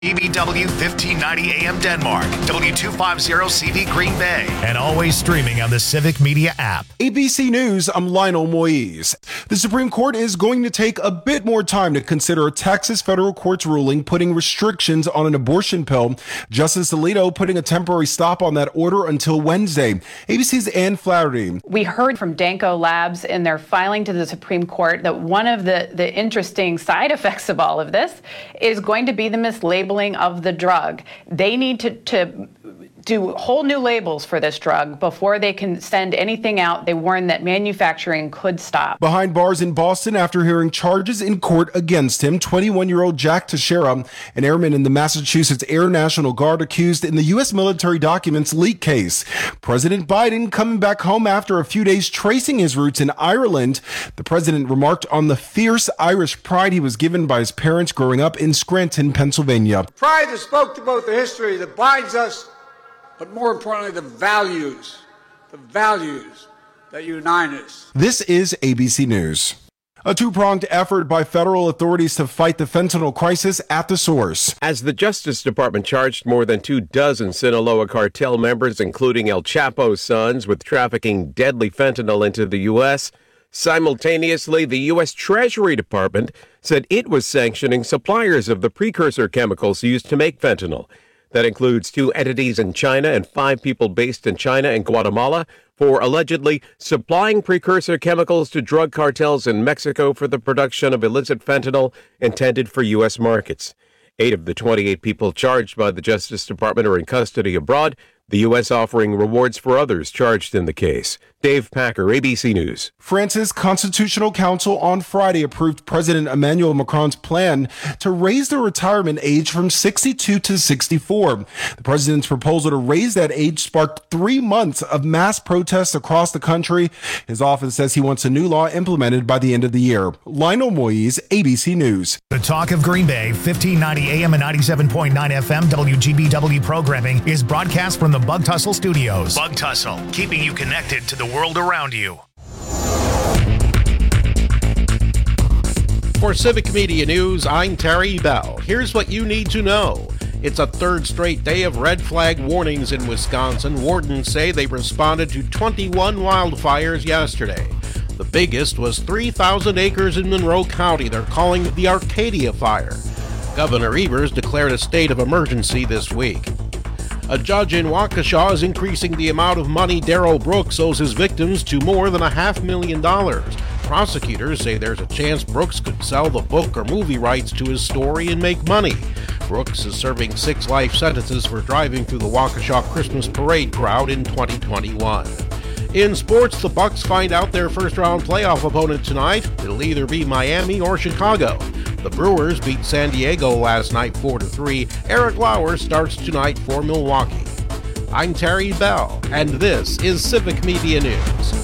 EBW 1590 AM Denmark, W250CV Green Bay, and always streaming on the Civic Media app. ABC News, I'm Lionel Moise. The Supreme Court is going to take a bit more time to consider a Texas federal court's ruling putting restrictions on an abortion pill. Justice Alito putting a temporary stop on that order until Wednesday. ABC's Ann Flaherty. We heard from Danco Labs in their filing to the Supreme Court that one of the interesting side effects of all of this is going to be the mislabeling of the drug. They need to do whole new labels for this drug before they can send anything out. They warn that manufacturing could stop. Behind bars in Boston after hearing charges in court against him, 21-year-old Jack Teixeira, an airman in the Massachusetts Air National Guard accused in the U.S. military documents leak case. President Biden coming back home after a few days tracing his roots in Ireland. The president remarked on the fierce Irish pride he was given by his parents growing up in Scranton, Pennsylvania. Pride that spoke to both the history that binds us, but more importantly, the values that unite us. This is ABC News. A two-pronged effort by federal authorities to fight the fentanyl crisis at the source. As the Justice Department charged more than 24 Sinaloa cartel members, including El Chapo's sons, with trafficking deadly fentanyl into the U.S., simultaneously, the U.S. Treasury Department said it was sanctioning suppliers of the precursor chemicals used to make fentanyl. That includes 2 entities in China and 5 people based in China and Guatemala for allegedly supplying precursor chemicals to drug cartels in Mexico for the production of illicit fentanyl intended for U.S. markets. 8 of the 28 people charged by the Justice Department are in custody abroad, the U.S. offering rewards for others charged in the case. Dave Packer, ABC News. France's Constitutional Council on Friday approved President Emmanuel Macron's plan to raise the retirement age from 62 to 64. The president's proposal to raise that age sparked 3 months of mass protests across the country. His office says he wants a new law implemented by the end of the year. Lionel Moise, ABC News. The Talk of Green Bay, 1590 AM and 97.9 FM WGBW programming is broadcast from the Bug Tussle Studios. Bug Tussle, keeping you connected to the world around you. For Civic Media News, I'm Terry Bell. Here's what you need to know. It's a third straight day of red flag warnings in Wisconsin. Wardens say they responded to 21 wildfires yesterday. The biggest was 3,000 acres in Monroe County. They're calling the Arcadia Fire. Governor Evers declared a state of emergency this week. A judge in Waukesha is increasing the amount of money Darrell Brooks owes his victims to more than $500,000. Prosecutors say there's a chance Brooks could sell the book or movie rights to his story and make money. Brooks is serving 6 life sentences for driving through the Waukesha Christmas parade crowd in 2021. In sports, the Bucks find out their first-round playoff opponent tonight. It'll either be Miami or Chicago. The Brewers beat San Diego last night 4-3. Eric Lauer starts tonight for Milwaukee. I'm Terry Bell, and this is Civic Media News.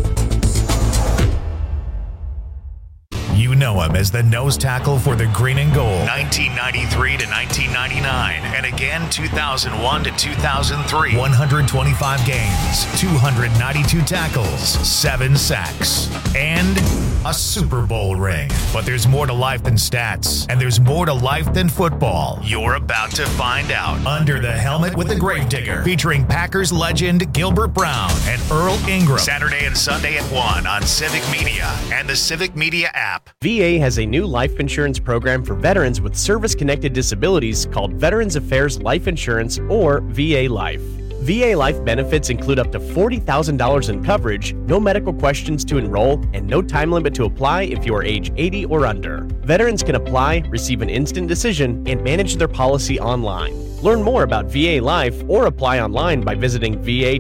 You know him as the nose tackle for the Green and Gold, 1993 to 1999, and again 2001 to 2003. 125 games, 292 tackles, 7 sacks, and a Super Bowl ring. But there's more to life than stats, and there's more to life than football. You're about to find out. Under the Helmet with the Gravedigger, featuring Packers legend Gilbert Brown and Earl Ingram. Saturday and Sunday at 1 on Civic Media and the Civic Media app. VA has a new life insurance program for veterans with service-connected disabilities called Veterans Affairs Life Insurance, or VA Life. VA Life benefits include up to $40,000 in coverage, no medical questions to enroll, and no time limit to apply if you are age 80 or under. Veterans can apply, receive an instant decision, and manage their policy online. Learn more about VA Life or apply online by visiting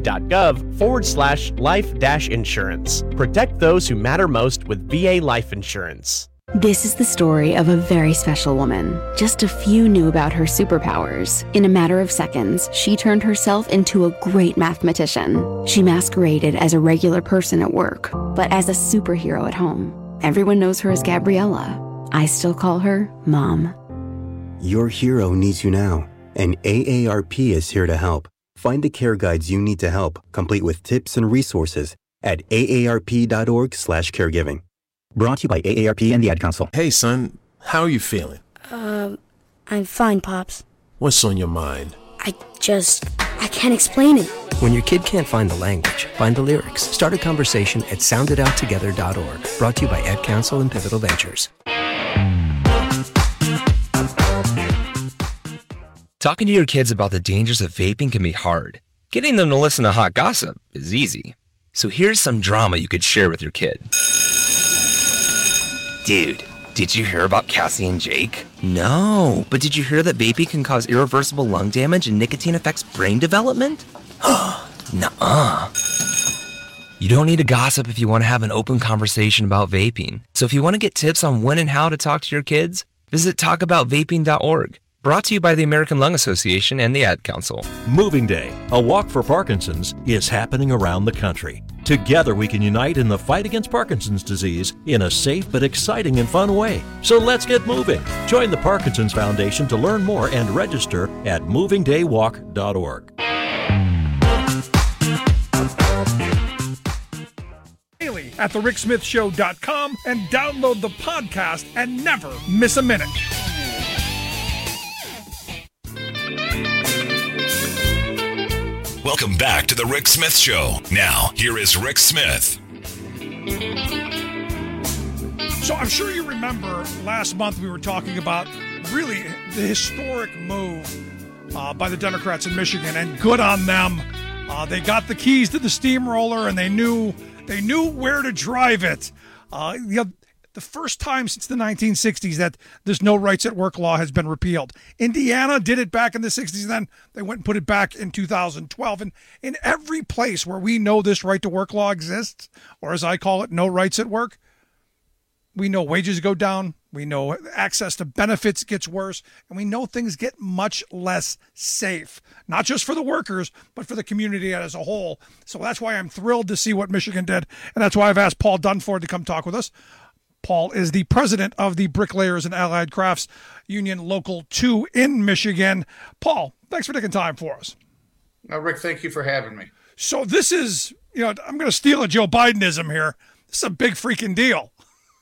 va.gov/life-insurance. Protect those who matter most with VA Life Insurance. This is the story of a very special woman. Just a few knew about her superpowers. In a matter of seconds, she turned herself into a great mathematician. She masqueraded as a regular person at work, but as a superhero at home. Everyone knows her as Gabriella. I still call her Mom. Your hero needs you now, and AARP is here to help. Find the care guides you need to help, complete with tips and resources at aarp.org/caregiving. Brought to you by AARP and the Ad Council. Hey, son, how are you feeling? I'm fine, Pops. What's on your mind? I can't explain it. When your kid can't find the language, find the lyrics. Start a conversation at soundedouttogether.org. Brought to you by Ad Council and Pivotal Ventures. Talking to your kids about the dangers of vaping can be hard. Getting them to listen to hot gossip is easy. So here's some drama you could share with your kid. Dude, did you hear about Cassie and Jake? No, but did you hear that vaping can cause irreversible lung damage and nicotine affects brain development? Nuh-uh. You don't need to gossip if you want to have an open conversation about vaping. So if you want to get tips on when and how to talk to your kids, visit talkaboutvaping.org. Brought to you by the American Lung Association and the Ad Council. Moving Day, a walk for Parkinson's, is happening around the country. Together we can unite in the fight against Parkinson's disease in a safe but exciting and fun way. So let's get moving. Join the Parkinson's Foundation to learn more and register at movingdaywalk.org. Daily at thericksmithshow.com and download the podcast and never miss a minute. Welcome back to The Rick Smith Show. Now, here is Rick Smith. So I'm sure you remember last month we were talking about really the historic move by the Democrats in Michigan, and good on them. They got the keys to the steamroller, and they knew where to drive it. The first time since the 1960s that this no rights at work law has been repealed. Indiana did it back in the 60s, then they went and put it back in 2012. And in every place where we know this right to work law exists, or as I call it, no rights at work, we know wages go down, we know access to benefits gets worse, and we know things get much less safe, not just for the workers, but for the community as a whole. So that's why I'm thrilled to see what Michigan did, and that's why I've asked Paul Dunford to come talk with us. Paul is the president of the Bricklayers and Allied Crafts Union Local 2 in Michigan. Paul, thanks for taking time for us. No, Rick, thank you for having me. So this is, I'm going to steal a Joe Bidenism here. This is a big freaking deal.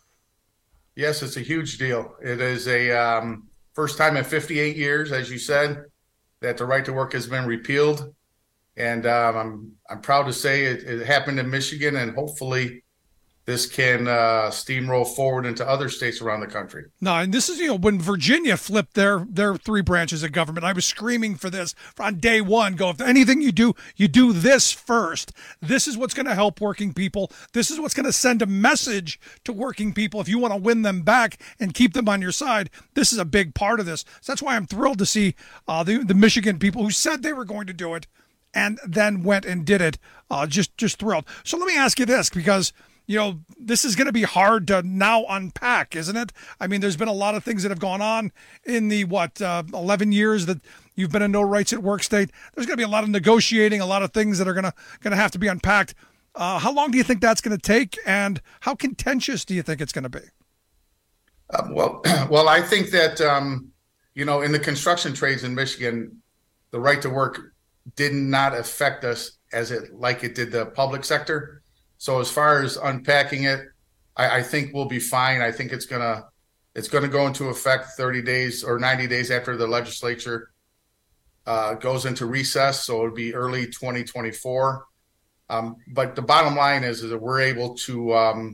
Yes, it's a huge deal. It is a first time in 58 years, as you said, that the right to work has been repealed. And I'm proud to say it happened in Michigan, and hopefully this can steamroll forward into other states around the country. No, and this is, when Virginia flipped their three branches of government, I was screaming for this on day one. Go, if anything you do this first. This is what's going to help working people. This is what's going to send a message to working people. If you want to win them back and keep them on your side, this is a big part of this. So that's why I'm thrilled to see the Michigan people who said they were going to do it and then went and did it. Just thrilled. So let me ask you this, because this is going to be hard to now unpack, isn't it? I mean, there's been a lot of things that have gone on in the, 11 years that you've been a no rights at work state. There's going to be a lot of negotiating, a lot of things that are going to have to be unpacked. How long do you think that's going to take, and how contentious do you think it's going to be? Well, I think that, in the construction trades in Michigan, the right to work did not affect us like it did the public sector. So as far as unpacking it, I think we'll be fine. I think it's gonna go into effect 30 days or 90 days after the legislature goes into recess. So it'll be early 2024. But the bottom line is that we're able to,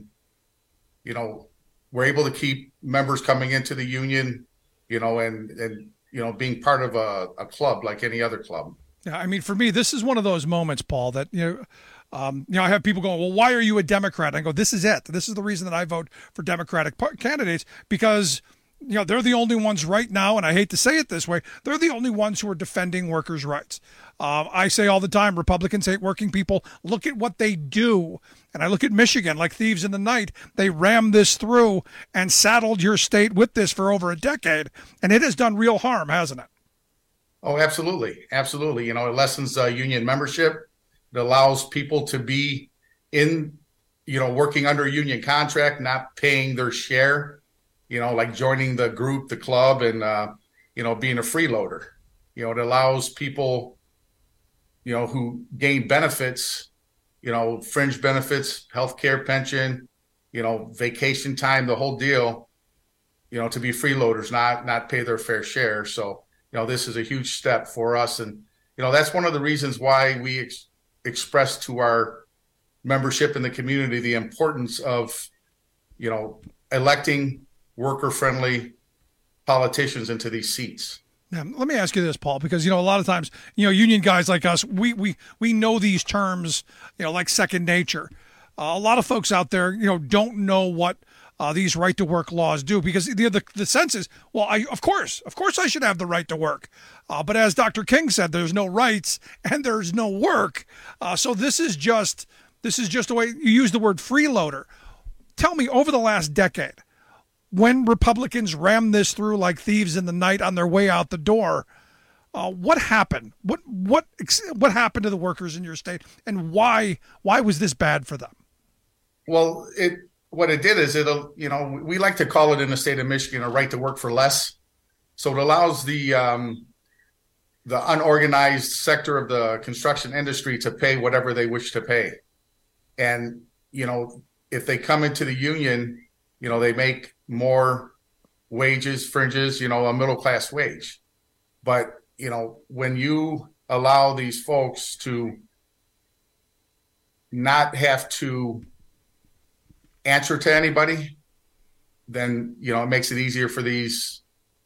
keep members coming into the union, and being part of a club like any other club. Yeah, I mean, for me, this is one of those moments, Paul, that I have people going, well, why are you a Democrat? I go, this is it. This is the reason that I vote for Democratic candidates, because they're the only ones right now, and I hate to say it this way, they're the only ones who are defending workers' rights. I say all the time, Republicans hate working people. Look at what they do. And I look at Michigan like thieves in the night. They rammed this through and saddled your state with this for over a decade, and it has done real harm, hasn't it? Oh, absolutely. Absolutely. It lessens union membership. It allows people to be in, working under a union contract, not paying their share, like joining the group, the club, and, being a freeloader. It allows people, who gain benefits, fringe benefits, healthcare, pension, vacation time, the whole deal, to be freeloaders, not pay their fair share. So, this is a huge step for us. And, that's one of the reasons why we express to our membership in the community the importance of, electing worker-friendly politicians into these seats. Yeah, let me ask you this, Paul, because, a lot of times, union guys like us, we know these terms, like second nature. A lot of folks out there, don't know what these right to work laws do, because the sense is, well, of course I should have the right to work. But as Dr. King said, there's no rights and there's no work. So this is just the way you use the word freeloader. Tell me, over the last decade, when Republicans rammed this through like thieves in the night on their way out the door, what happened? What happened to the workers in your state, and why was this bad for them? Well, what it did is we like to call it in the state of Michigan a right to work for less. So it allows the unorganized sector of the construction industry to pay whatever they wish to pay, and if they come into the union, they make more wages, fringes, a middle-class wage. But, when you allow these folks to not have to answer to anybody, then, it makes it easier for these,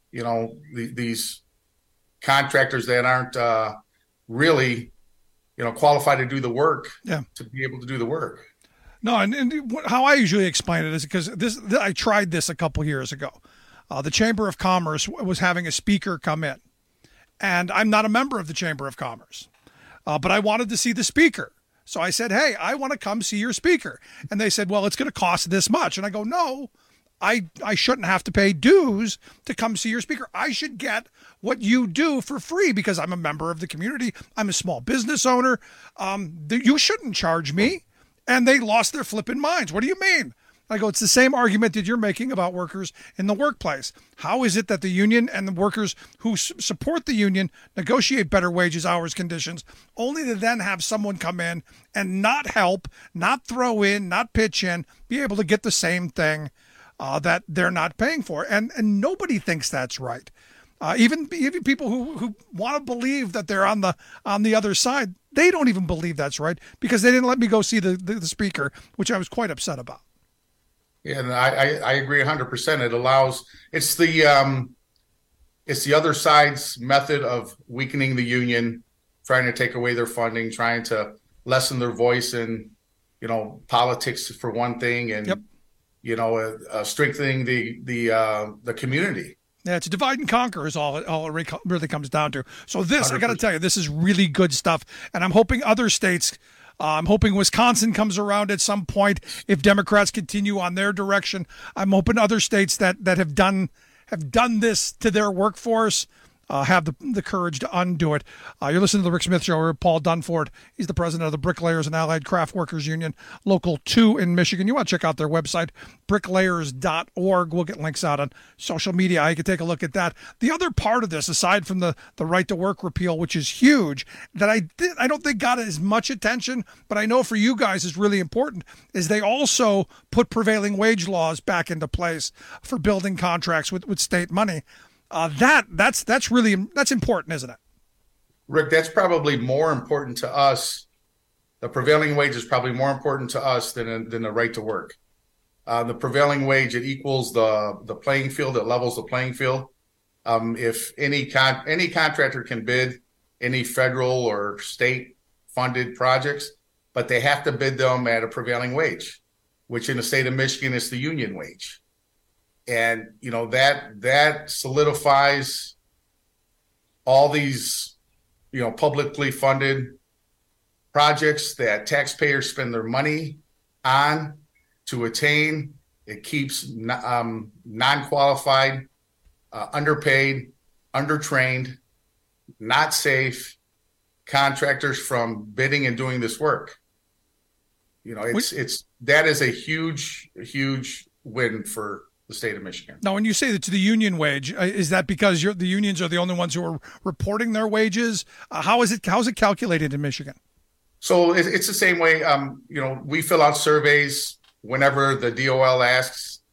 these contractors that aren't really, qualified to do the work, to be able to do the work. No, and how I usually explain it is because I tried this a couple years ago. The Chamber of Commerce was having a speaker come in, and I'm not a member of the Chamber of Commerce, but I wanted to see the speaker. So I said, hey, I want to come see your speaker. And they said, well, it's going to cost this much. And I go, no, I shouldn't have to pay dues to come see your speaker. I should get what you do for free because I'm a member of the community. I'm a small business owner. You shouldn't charge me. And they lost their flipping minds. What do you mean? I go, it's the same argument that you're making about workers in the workplace. How is it that the union and the workers who support the union negotiate better wages, hours, conditions, only to then have someone come in and not help, not throw in, not pitch in, be able to get the same thing that they're not paying for? And nobody thinks that's right. Even people who want to believe that they're on the other side, they don't even believe that's right because they didn't let me go see the speaker, which I was quite upset about. Yeah, and I agree 100%. It allows it's the other side's method of weakening the union, trying to take away their funding, trying to lessen their voice in politics for one thing, and strengthening the community. Yeah, it's divide and conquer is all it really comes down to. So this, 100%. I got to tell you, this is really good stuff. And I'm hoping other states, I'm hoping Wisconsin comes around at some point if Democrats continue on their direction. I'm hoping other states that have done this to their workforce have the courage to undo it. You're listening to the Rick Smith Show. We're Paul Dunford. He's the president of the Bricklayers and Allied Craft Workers Union, Local 2 in Michigan. You want to check out their website, bricklayers.org. We'll get links out on social media. You can take a look at that. The other part of this, aside from the right to work repeal, which is huge, that I don't think got as much attention, but I know for you guys is really important, is they also put prevailing wage laws back into place for building contracts with state money. That's important, isn't it? Rick, that's probably more important to us. The prevailing wage is probably more important to us than the right to work. The prevailing wage, it equals the playing field, it levels the playing field. If any contractor can bid any federal or state funded projects, but they have to bid them at a prevailing wage, which in the state of Michigan is the union wage. And, that solidifies all these, publicly funded projects that taxpayers spend their money on to attain. It keeps non-qualified, underpaid, undertrained, not safe contractors from bidding and doing this work. That is a huge win for the state of Michigan. Now, when you say that to the union wage, is that because the unions are the only ones who are reporting their wages? How's it calculated in Michigan? So it's the same way. We fill out surveys whenever the DOL asks,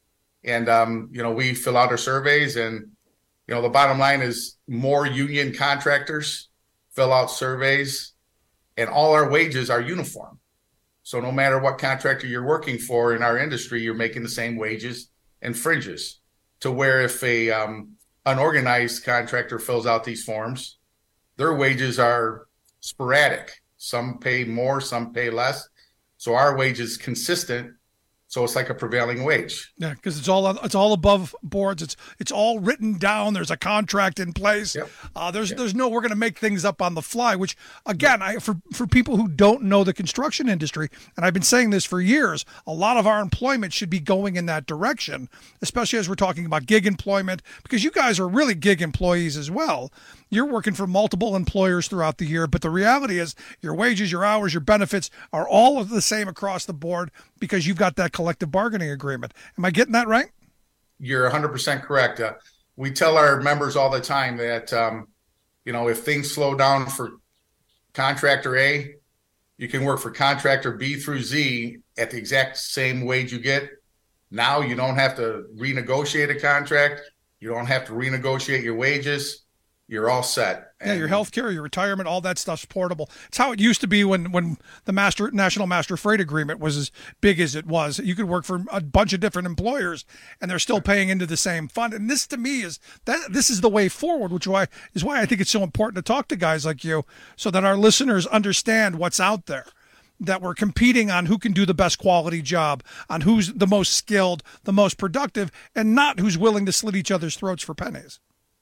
And, we fill out our surveys, and, the bottom line is more union contractors fill out surveys, and all our wages are uniform. So no matter what contractor you're working for in our industry, you're making the same wages and fringes, to where if a unorganized contractor fills out these forms, their wages are sporadic. Some pay more, some pay less. So our wage is consistent. So it's like a prevailing wage. Yeah, because it's all above boards. It's all written down. There's a contract in place. Yep. There's no, we're going to make things up on the fly. Which again, for people who don't know the construction industry, and I've been saying this for years, a lot of our employment should be going in that direction, especially as we're talking about gig employment, because you guys are really gig employees as well. You're working for multiple employers throughout the year, but the reality is your wages, your hours, your benefits are all of the same across the board because you've got that collective bargaining agreement. Am I getting that right? You're 100% correct. We tell our members all the time that, if things slow down for contractor A, you can work for contractor B through Z at the exact same wage you get. Now you don't have to renegotiate a contract. You don't have to renegotiate your wages. You're all set. Yeah, your health care, your retirement, all that stuff's portable. It's how it used to be when the National Master Freight Agreement was as big as it was. You could work for a bunch of different employers, and they're still paying into the same fund. And this, to me, this is the way forward, which is why I think it's so important to talk to guys like you, so that our listeners understand what's out there. That we're competing on who can do the best quality job, on who's the most skilled, the most productive, and not who's willing to slit each other's throats for pennies.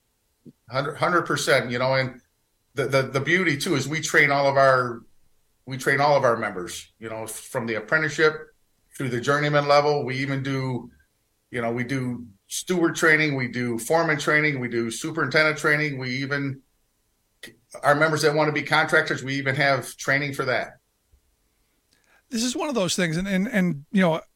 100%, and the beauty too is we train all of our members, from the apprenticeship through the journeyman level. We even do, we do steward training, we do foreman training, we do superintendent training. We even, our members that want to be contractors, we even have training for that. This is one of those things, and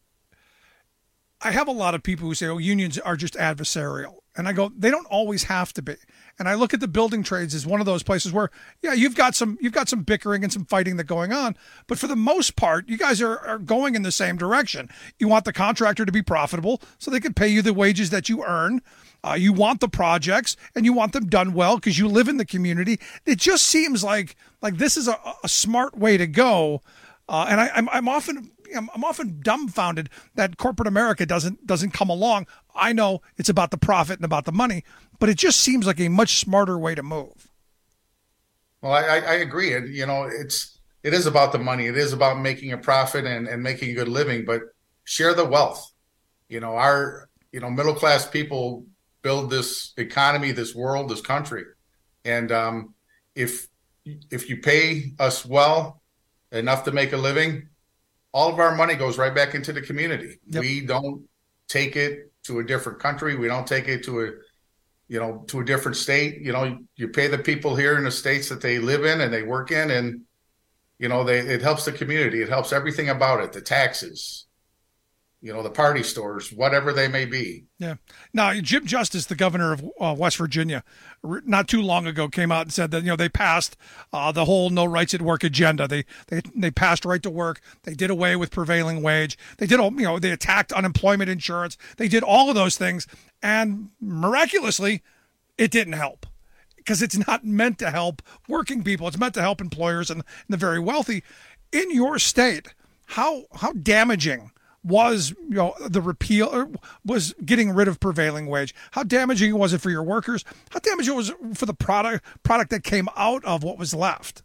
I have a lot of people who say, unions are just adversarial. And I go, they don't always have to be. And I look at the building trades as one of those places where, yeah, you've got some bickering and some fighting that going on. But for the most part, you guys are going in the same direction. You want the contractor to be profitable so they can pay you the wages that you earn. You want the projects and you want them done well because you live in the community. It just seems like this is a smart way to go. And I'm often dumbfounded that corporate America doesn't come along. I know it's about the profit and about the money, but it just seems like a much smarter way to move. Well, I agree. And, it is about the money. It is about making a profit and making a good living, but share the wealth. Our, middle-class people build this economy, this world, this country. And if you pay us well enough to make a living, all of our money goes right back into the community. Yep. We don't take it to a different country. We don't take it to a different state. You pay the people here in the states that they live in and they work in, and, it helps the community. It helps everything about it, the taxes, the party stores, whatever they may be. Yeah. Now, Jim Justice, the governor of West Virginia, not too long ago came out and said that, they passed the whole no rights at work agenda. They passed right to work. They did away with prevailing wage. They did all, they attacked unemployment insurance. They did all of those things. And miraculously, it didn't help because it's not meant to help working people. It's meant to help employers and the very wealthy. In your state, how damaging was the repeal, or was getting rid of prevailing wage? How damaging was it for your workers? How damaging was it for the product that came out of what was left?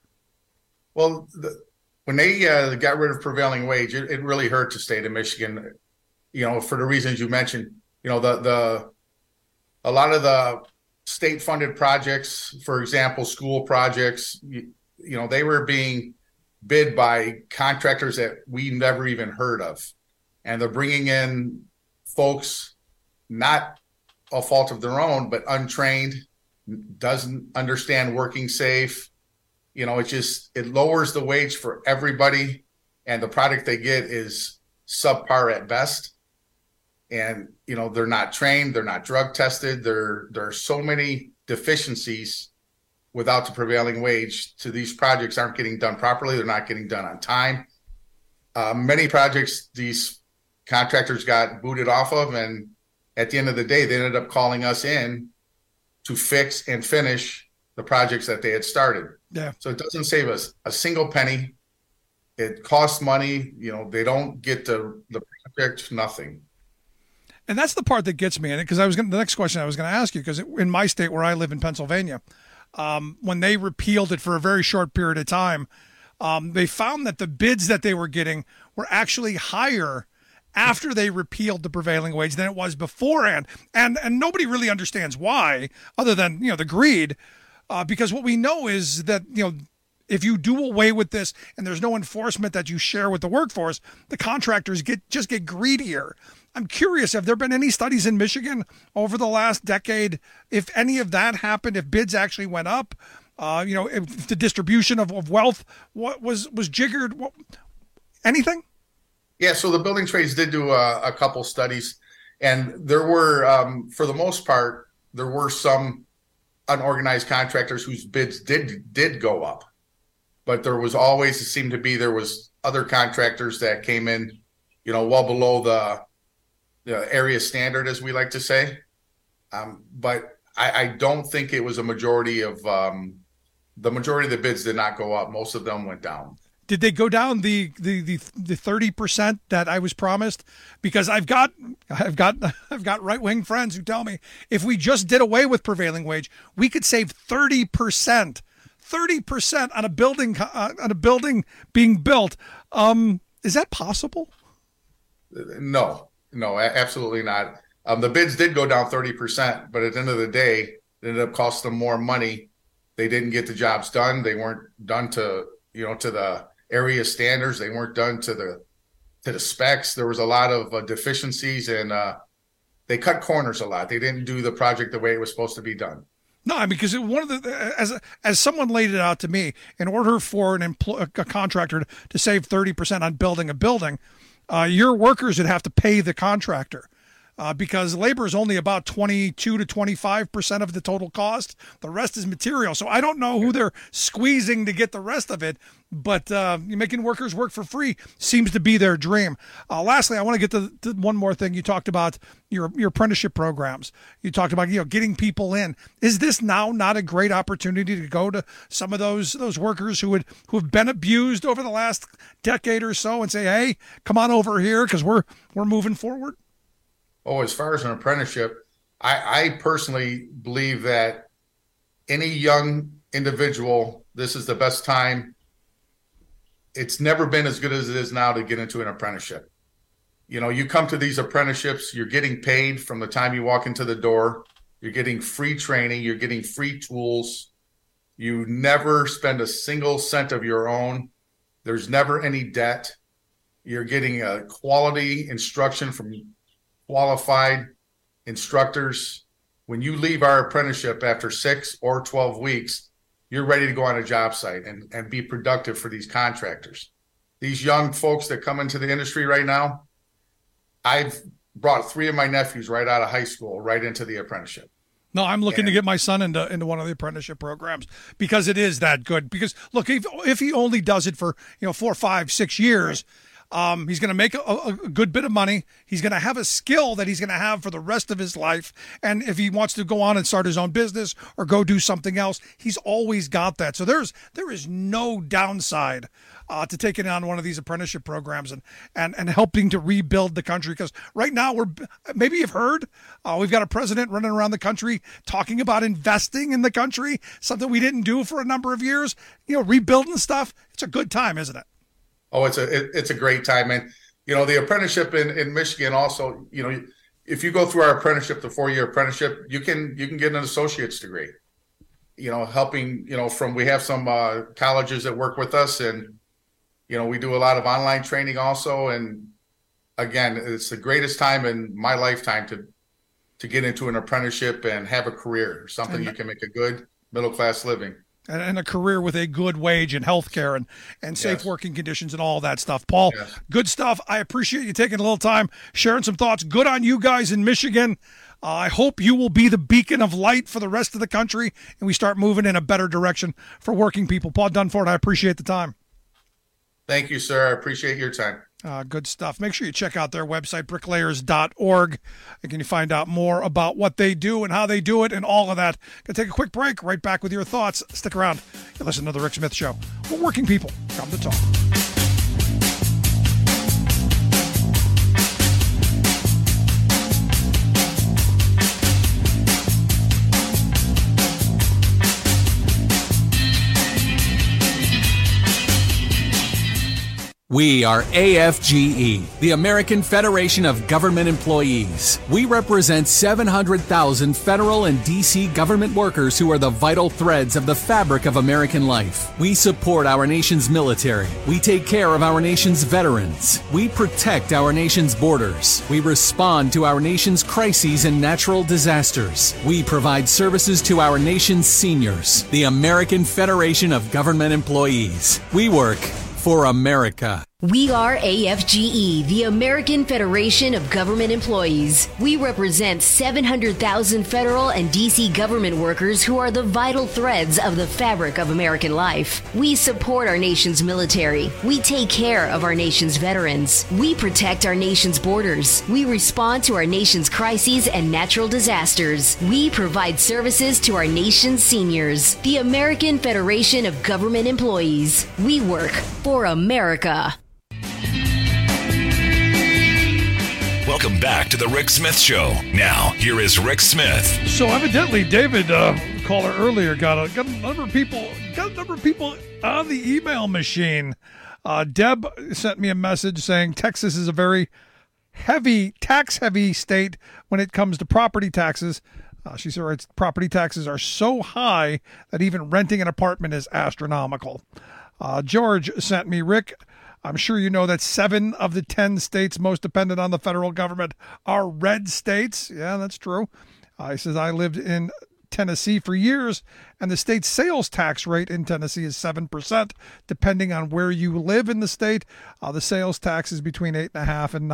Well, when they got rid of prevailing wage, it really hurt the state of Michigan. For the reasons you mentioned. A lot of the state-funded projects, for example, school projects, they were being bid by contractors that we never even heard of. And they're bringing in folks, not a fault of their own, but untrained, doesn't understand working safe. It lowers the wage for everybody. And the product they get is subpar at best. And, they're not trained, they're not drug tested. There are so many deficiencies without the prevailing wage to these projects aren't getting done properly. They're not getting done on time. Many projects, these contractors got booted off of, and at the end of the day, they ended up calling us in to fix and finish the projects that they had started. Yeah. So it doesn't save us a single penny. It costs money. They don't get the project, nothing. And that's the part that gets me. And because the next question I was going to ask you, because in my state where I live in Pennsylvania, when they repealed it for a very short period of time, they found that the bids that they were getting were actually higher after they repealed the prevailing wage than it was beforehand. And nobody really understands why, other than, the greed, because what we know is that, if you do away with this and there's no enforcement that you share with the workforce, the contractors just get greedier. I'm curious, have there been any studies in Michigan over the last decade, if any of that happened, if bids actually went up, if the distribution of wealth was jiggered, anything? Yeah, so the building trades did do a couple studies, and there were, for the most part, there were some unorganized contractors whose bids did go up. But there was always, it seemed to be, there was other contractors that came in, well below the area standard, as we like to say. But I don't think it was a majority of, the majority of the bids did not go up. Most of them went down. Did they go down the 30% that I was promised? Because I've got right-wing friends who tell me if we just did away with prevailing wage, we could save 30%. 30% on a building being built. Is that possible? No, absolutely not. The bids did go down 30%, but at the end of the day, it ended up costing them more money. They didn't get the jobs done. They weren't done to the area standards. They weren't done to the specs. There was a lot of deficiencies, and they cut corners a lot. They didn't do the project the way it was supposed to be done. No, because one of the as someone laid it out to me, in order for a contractor to save 30% on building a building, your workers would have to pay the contractor. Because labor is only about 22 to 25% of the total cost. The rest is material. So I don't know who they're squeezing to get the rest of it, but making workers work for free seems to be their dream. Lastly, I want to get to one more thing. You talked about your apprenticeship programs. You talked about getting people in. Is this now not a great opportunity to go to some of those workers who have been abused over the last decade or so and say, hey, come on over here because we're moving forward? Oh, as far as an apprenticeship, I personally believe that any young individual, this is the best time. It's never been as good as it is now to get into an apprenticeship. You come to these apprenticeships, you're getting paid from the time you walk into the door. You're getting free training. You're getting free tools. You never spend a single cent of your own. There's never any debt. You're getting a quality instruction from qualified instructors. When you leave our apprenticeship after 6 or 12 weeks, you're ready to go on a job site and be productive for these contractors. These young folks that come into the industry right now, I've brought 3 of my nephews right out of high school right into the apprenticeship. No, I'm looking to get my son into one of the apprenticeship programs because it is that good. Because look, if he only does it for 4, 5, 6 years, he's going to make a good bit of money. He's going to have a skill that he's going to have for the rest of his life. And if he wants to go on and start his own business or go do something else, he's always got that. So there is no downside to taking on one of these apprenticeship programs and helping to rebuild the country. Because right now maybe you've heard, we've got a president running around the country talking about investing in the country, something we didn't do for a number of years, rebuilding stuff. It's a good time, isn't it? Oh, it's a great time. And, the apprenticeship in Michigan also, if you go through our apprenticeship, the 4-year apprenticeship, you can get an associate's degree, helping, we have some colleges that work with us, and, we do a lot of online training also. And again, it's the greatest time in my lifetime to get into an apprenticeship and have a career, something you can make a good middle-class living. And a career with a good wage and health care and safe working conditions and all that stuff. Paul, good stuff. I appreciate you taking a little time, sharing some thoughts. Good on you guys in Michigan. I hope you will be the beacon of light for the rest of the country and we start moving in a better direction for working people. Paul Dunford, I appreciate the time. Thank you, sir. I appreciate your time. Good stuff. Make sure you check out their website, bricklayers.org. And can you find out more about what they do and how they do it and all of that. Going to take a quick break. Right back with your thoughts. Stick around. You listen to The Rick Smith Show. We're working people. Come to talk. We are AFGE, the American Federation of Government Employees. We represent 700,000 federal and D.C. government workers who are the vital threads of the fabric of American life. We support our nation's military. We take care of our nation's veterans. We protect our nation's borders. We respond to our nation's crises and natural disasters. We provide services to our nation's seniors. The American Federation of Government Employees. We work for America. We are AFGE, the American Federation of Government Employees. We represent 700,000 federal and D.C. government workers who are the vital threads of the fabric of American life. We support our nation's military. We take care of our nation's veterans. We protect our nation's borders. We respond to our nation's crises and natural disasters. We provide services to our nation's seniors. The American Federation of Government Employees. We work for America. Welcome back to the Rick Smith Show. Now, here is Rick Smith. So evidently, David, caller earlier, got a number of people on the email machine. Deb sent me a message saying Texas is a very tax-heavy state when it comes to property taxes. She said property taxes are so high that even renting an apartment is astronomical. George sent me, Rick, I'm sure you know that 7 of the 10 states most dependent on the federal government are red states. Yeah, that's true. He says, I lived in Tennessee for years, and the state sales tax rate in Tennessee is 7%. Depending on where you live in the state, the sales tax is between 8.5% and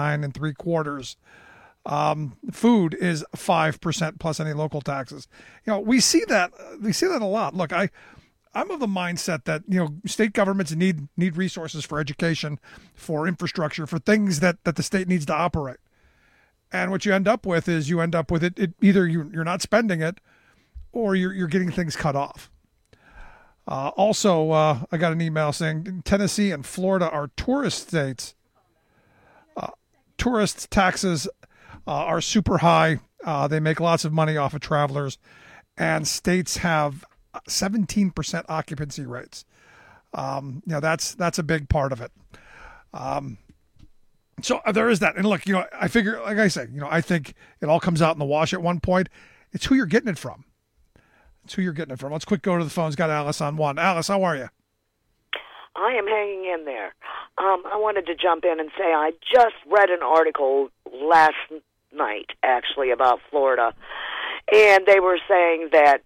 9.75%. Food is 5% plus any local taxes. We see that a lot. Look, I'm of the mindset that, state governments need resources for education, for infrastructure, for things that the state needs to operate. And what you end up with is it either you're not spending it or you're getting things cut off. Also, I got an email saying Tennessee and Florida are tourist states. Tourist taxes are super high. They make lots of money off of travelers, and states have 17% occupancy rates. That's a big part of it. So there is that. And look, I figure, like I say, I think it all comes out in the wash at one point. It's who you're getting it from. Let's quick go to the phones. Got Alice on one. Alice, how are you? I am hanging in there. I wanted to jump in and say I just read an article last night, actually, about Florida. And they were saying that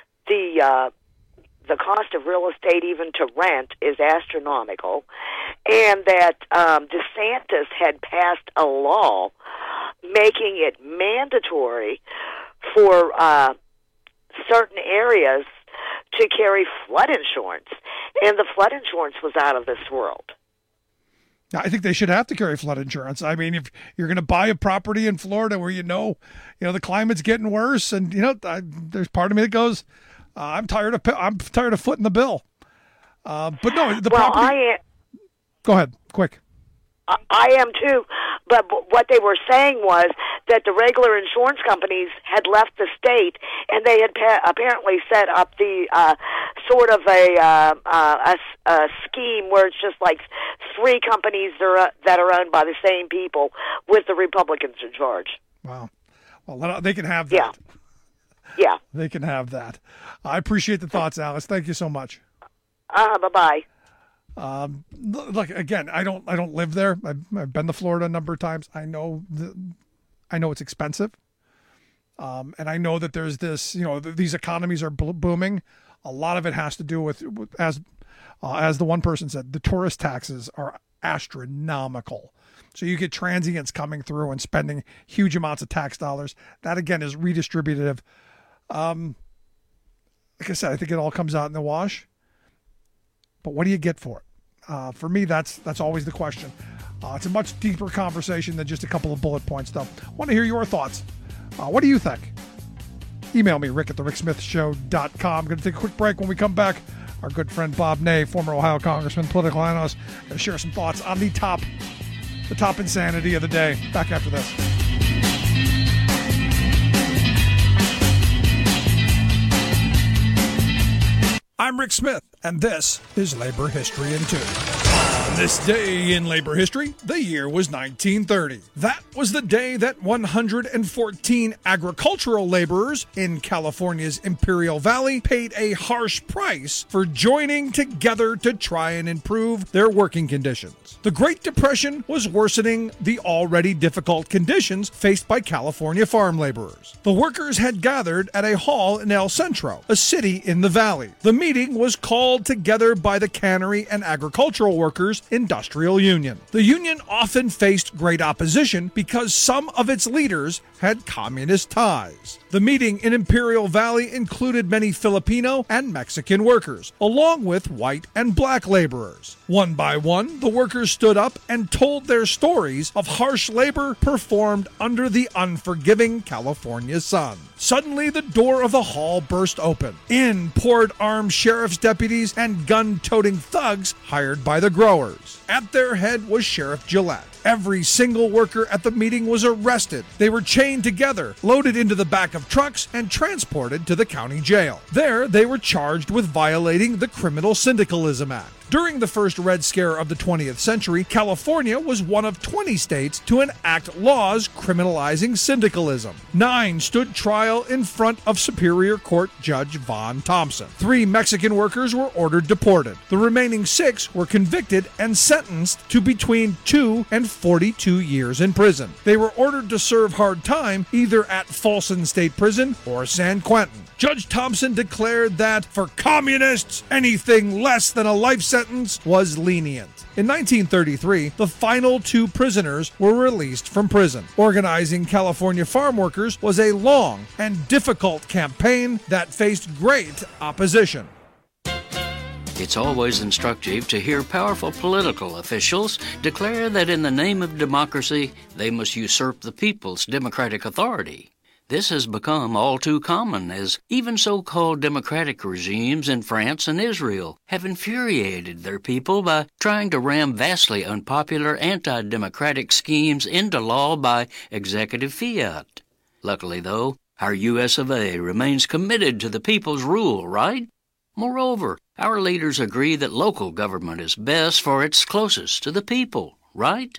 the cost of real estate, even to rent, is astronomical, and that DeSantis had passed a law making it mandatory for certain areas to carry flood insurance, and the flood insurance was out of this world. I think they should have to carry flood insurance. I mean, if you're going to buy a property in Florida where the climate's getting worse, and there's part of me that goes, I'm tired of footing the bill. But no, property. Go ahead, quick. I am too. But what they were saying was that the regular insurance companies had left the state, and they had apparently set up the sort of a scheme where it's just like 3 companies that are owned by the same people with the Republicans in charge. Wow. Well, they can have that. Yeah. They can have that. I appreciate the thoughts, Alice. Thank you so much. Bye-bye. Look, again, I don't live there. I've been to Florida a number of times. I know it's expensive. And I know that there's this, these economies are booming. A lot of it has to do with as the one person said, the tourist taxes are astronomical. So you get transients coming through and spending huge amounts of tax dollars. That, again, is redistributive. Like I said, I think it all comes out in the wash. But what do you get for it? For me, that's always the question. It's a much deeper conversation than just a couple of bullet points, though. I want to hear your thoughts. What do you think? Email me, rick@thericksmithshow.com. I'm going to take a quick break. When we come back, our good friend Bob Ney, former Ohio congressman, political analyst, going to share some thoughts on the top insanity of the day. Back after this. I'm Rick Smith, and this is Labor History in 2. On this day in labor history, the year was 1930. That was the day that 114 agricultural laborers in California's Imperial Valley paid a harsh price for joining together to try and improve their working conditions. The Great Depression was worsening the already difficult conditions faced by California farm laborers. The workers had gathered at a hall in El Centro, a city in the valley. The meeting was called together by the Cannery and Agricultural Workers Industrial Union. The union often faced great opposition because some of its leaders had communist ties. The meeting in Imperial Valley included many Filipino and Mexican workers, along with white and black laborers. One by one, the workers stood up and told their stories of harsh labor performed under the unforgiving California sun. Suddenly, the door of the hall burst open. In poured armed sheriff's deputies and gun-toting thugs hired by the growers. At their head was Sheriff Gillette. Every single worker at the meeting was arrested. They were chained together, loaded into the back of trucks, and transported to the county jail. There, they were charged with violating the Criminal Syndicalism Act. During the first Red Scare of the 20th century, California was one of 20 states to enact laws criminalizing syndicalism. 9 stood trial in front of Superior Court Judge Vaughn Thompson. 3 Mexican workers were ordered deported. The remaining 6 were convicted and sentenced to between 2 and 42 years in prison. They were ordered to serve hard time either at Folsom State Prison or San Quentin. Judge Thompson declared that for communists, anything less than a life sentence was lenient. In 1933, the final 2 prisoners were released from prison. Organizing California farm workers was a long and difficult campaign that faced great opposition. It's always instructive to hear powerful political officials declare that in the name of democracy, they must usurp the people's democratic authority. This has become all too common, as even so-called democratic regimes in France and Israel have infuriated their people by trying to ram vastly unpopular anti-democratic schemes into law by executive fiat. Luckily, though, our U.S. of A. remains committed to the people's rule, right? Moreover, our leaders agree that local government is best for it's closest to the people, right?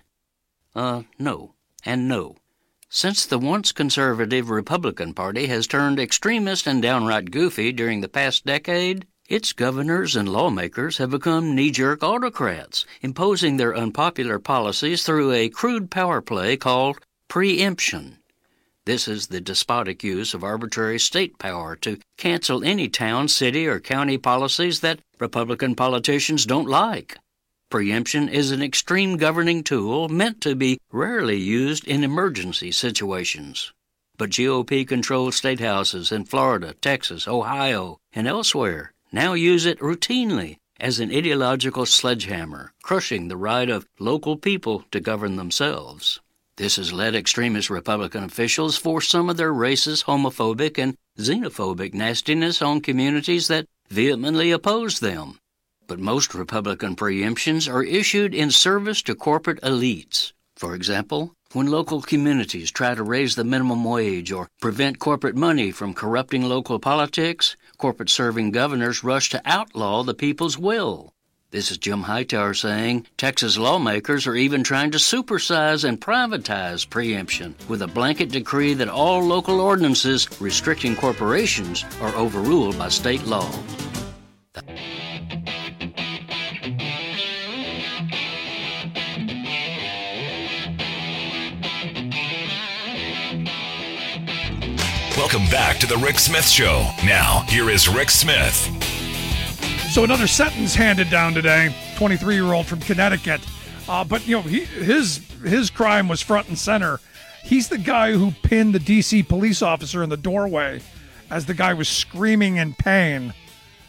No, and no. Since the once conservative Republican Party has turned extremist and downright goofy during the past decade, its governors and lawmakers have become knee-jerk autocrats, imposing their unpopular policies through a crude power play called preemption. This is the despotic use of arbitrary state power to cancel any town, city, or county policies that Republican politicians don't like. Preemption is an extreme governing tool meant to be rarely used in emergency situations. But GOP-controlled state houses in Florida, Texas, Ohio, and elsewhere now use it routinely as an ideological sledgehammer, crushing the right of local people to govern themselves. This has led extremist Republican officials force some of their racist, homophobic, and xenophobic nastiness on communities that vehemently oppose them. But most Republican preemptions are issued in service to corporate elites. For example, when local communities try to raise the minimum wage or prevent corporate money from corrupting local politics, corporate-serving governors rush to outlaw the people's will. This is Jim Hightower saying Texas lawmakers are even trying to supersize and privatize preemption with a blanket decree that all local ordinances restricting corporations are overruled by state law. Welcome back to the Rick Smith Show. Now, here is Rick Smith. So another sentence handed down today, 23-year-old from Connecticut. But, you know, his crime was front and center. He's the guy who pinned the D.C. police officer in the doorway as the guy was screaming in pain.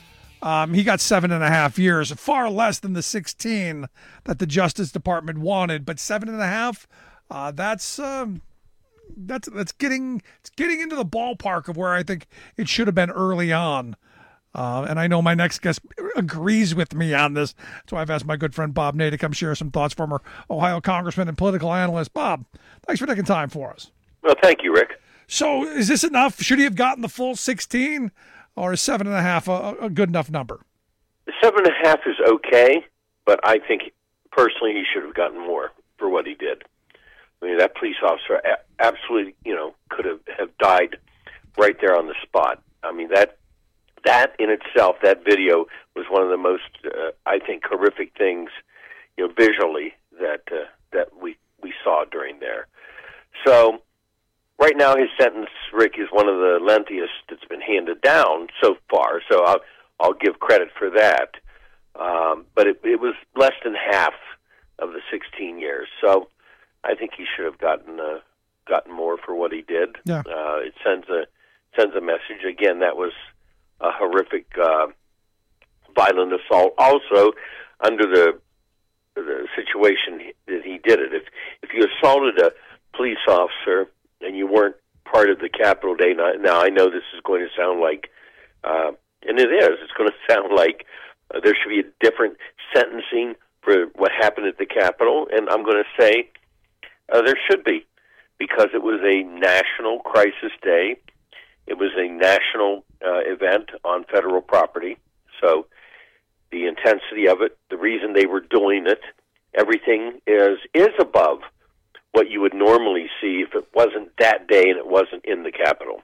He got 7.5 years, far less than the 16 that the Justice Department wanted. But 7.5, that's getting into the ballpark of where I think it should have been early on. And I know my next guest agrees with me on this. That's why I've asked my good friend Bob Ney to come share some thoughts, former Ohio congressman and political analyst. Bob, thanks for taking time for us. Well, thank you, Rick. So is this enough? Should he have gotten the full 16, or is 7.5 a good enough number? 7.5 is okay, but I think personally he should have gotten more for what he did. I mean, that police officer absolutely, could have died right there on the spot. I mean, that in itself, that video was one of the most, I think, horrific things, visually that we saw during there. So right now, his sentence, Rick, is one of the lengthiest that's been handed down so far. So I'll give credit for that. But it was less than half of the 16 years. So I think he should have gotten more for what he did. Yeah. It sends a message. Again, that was a horrific, violent assault. Also, under the situation that he did it, if you assaulted a police officer and you weren't part of the Capitol Day, now I know this is going to sound like, and it is, it's going to sound like there should be a different sentencing for what happened at the Capitol, and I'm going to say there should be, because it was a national crisis day. It was a national event on federal property, so the intensity of it, the reason they were doing it, everything is above what you would normally see if it wasn't that day and it wasn't in the Capitol.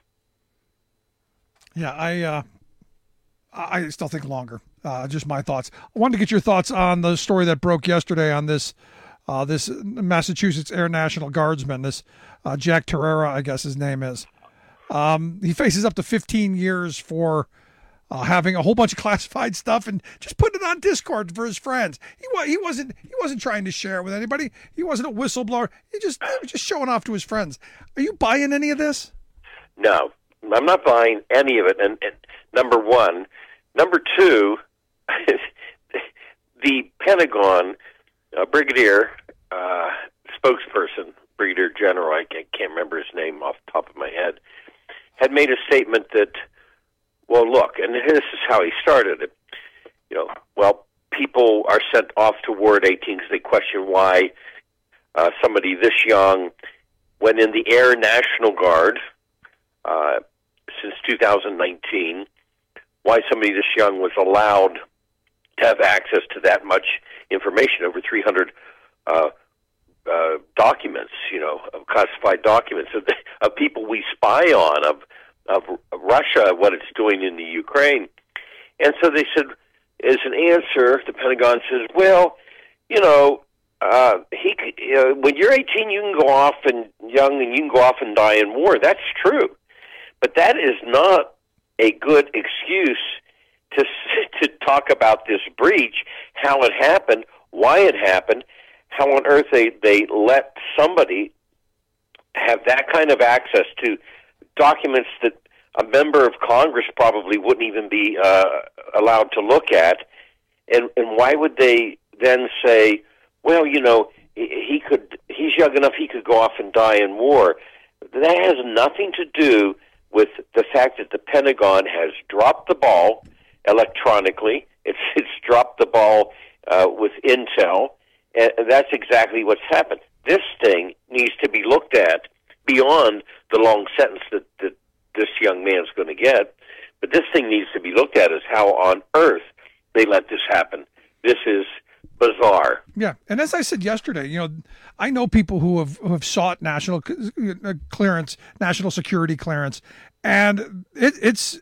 Yeah, I still think longer. Just my thoughts. I wanted to get your thoughts on the story that broke yesterday on this Massachusetts Air National Guardsman, this Jack Terrera, I guess his name is. He faces up to 15 years for having a whole bunch of classified stuff and just putting it on Discord for his friends. He wasn't trying to share it with anybody. He wasn't a whistleblower. He was just showing off to his friends. Are you buying any of this? No, I'm not buying any of it. And number one, number two, the Pentagon Brigadier spokesperson, Brigadier General, I can't remember his name off the top of my head, had made a statement that, well, look, and this is how he started it, people are sent off to war at 18 because they question why somebody this young, when in the Air National Guard since 2019, why somebody this young was allowed to have access to that much information, over 300 documents, of classified documents of people we spy on, of Russia, what it's doing in the Ukraine. And so they said, as an answer, the Pentagon says, well, when you're 18, you can go off and young, and you can go off and die in war. That's true, but that is not a good excuse to talk about this breach, how it happened, why it happened, how on earth they let somebody have that kind of access to documents that a member of Congress probably wouldn't even be allowed to look at, and why would they then say, well, he's young enough, he could go off and die in war? That has nothing to do with the fact that the Pentagon has dropped the ball electronically. It's dropped the ball with intel, and that's exactly what's happened. This thing needs to be looked at beyond the long sentence that this young man's going to get. But this thing needs to be looked at as how on earth they let this happen. This is bizarre. Yeah, and as I said yesterday, I know people who have sought national clearance, national security clearance, and it's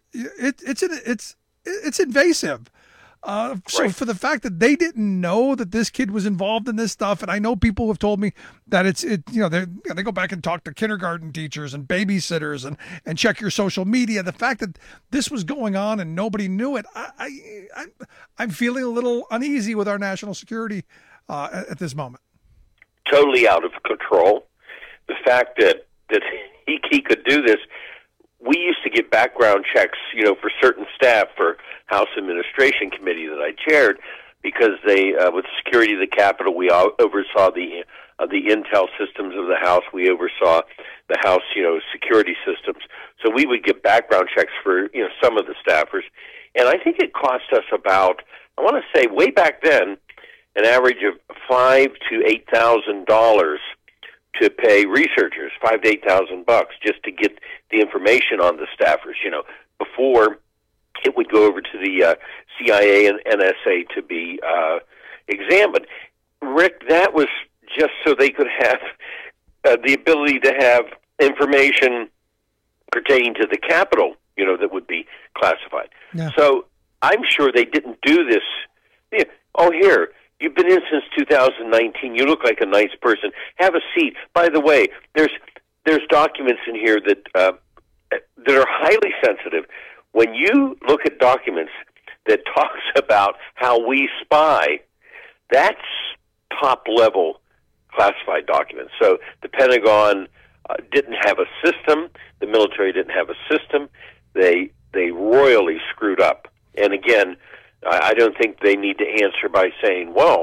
invasive. So right. For the fact that they didn't know that this kid was involved in this stuff, and I know people who have told me that they go back and talk to kindergarten teachers and babysitters and check your social media. The fact that this was going on and nobody knew it, I'm feeling a little uneasy with our national security at this moment. Totally out of control. The fact that he could do this we used to get background checks, for certain staff for House Administration Committee that I chaired, because they, with security of the Capitol, we oversaw the intel systems of the House. We oversaw the House, security systems. So we would get background checks for, some of the staffers. And I think it cost us about, I want to say way back then, an average of $5,000 to $8,000 to pay researchers, $5,000 to $8,000 just to get the information on the staffers, before it would go over to the CIA and NSA to be examined. Rick, that was just so they could have the ability to have information pertaining to the Capitol, that would be classified. Yeah. So I'm sure they didn't do this. Oh, here, you've been in since 2019. You look like a nice person. Have a seat. By the way, there's documents in here that are highly sensitive. When you look at documents that talks about how we spy, that's top-level classified documents. So the Pentagon didn't have a system. The military didn't have a system. They royally screwed up. And again, I don't think they need to answer by saying, well,